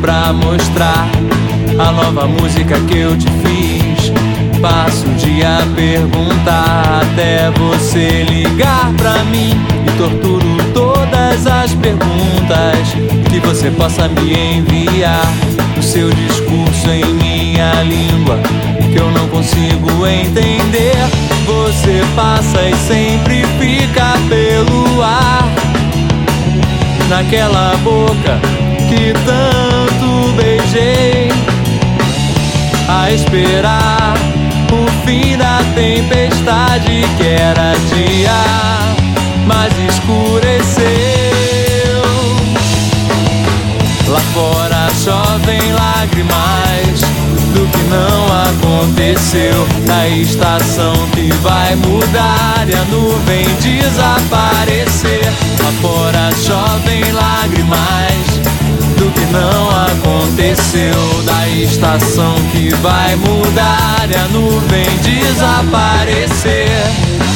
pra mostrar a nova música que eu te fiz. Passo o dia a perguntar até você ligar pra mim, e torturo todas as perguntas que você possa me enviar. O seu discurso em minha língua que eu não consigo entender. Você passa e sempre fica pelo ar, naquela boca que tanto beijei, a esperar o fim da tempestade que era dia, mas escureceu. Lá fora chovem lágrimas do que não aconteceu, da estação que vai mudar e a nuvem desaparecer. Lá fora chovem lágrimas do que não aconteceu, da estação que vai mudar e a nuvem desaparecer.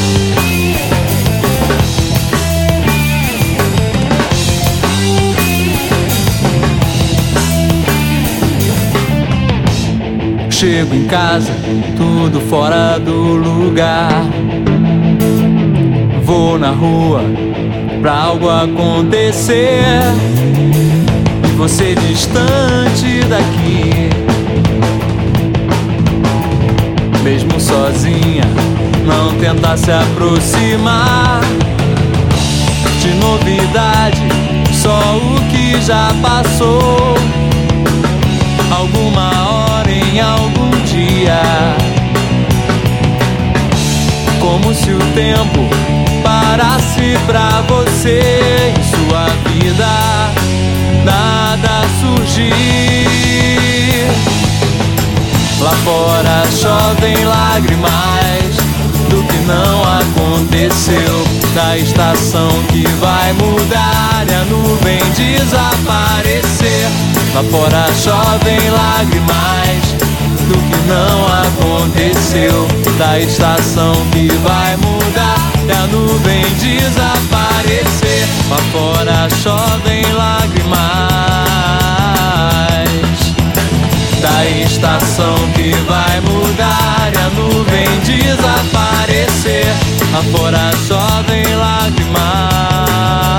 Chego em casa, tudo fora do lugar. Vou na rua pra algo acontecer, e você distante daqui, mesmo sozinha, não tenta se aproximar. De novidade, só o que já passou, alguma hora em algum dia, como se o tempo parasse pra você. Em sua vida nada surgir. Lá fora chovem lágrimas do que não aconteceu, da estação que vai mudar e a nuvem desaparecer. Lá fora chovem lágrimas do que não aconteceu, da estação que vai mudar e a nuvem desaparecer. Lá fora chovem lágrimas da estação que vai mudar e a nuvem desaparecer. Lá fora chovem lágrimas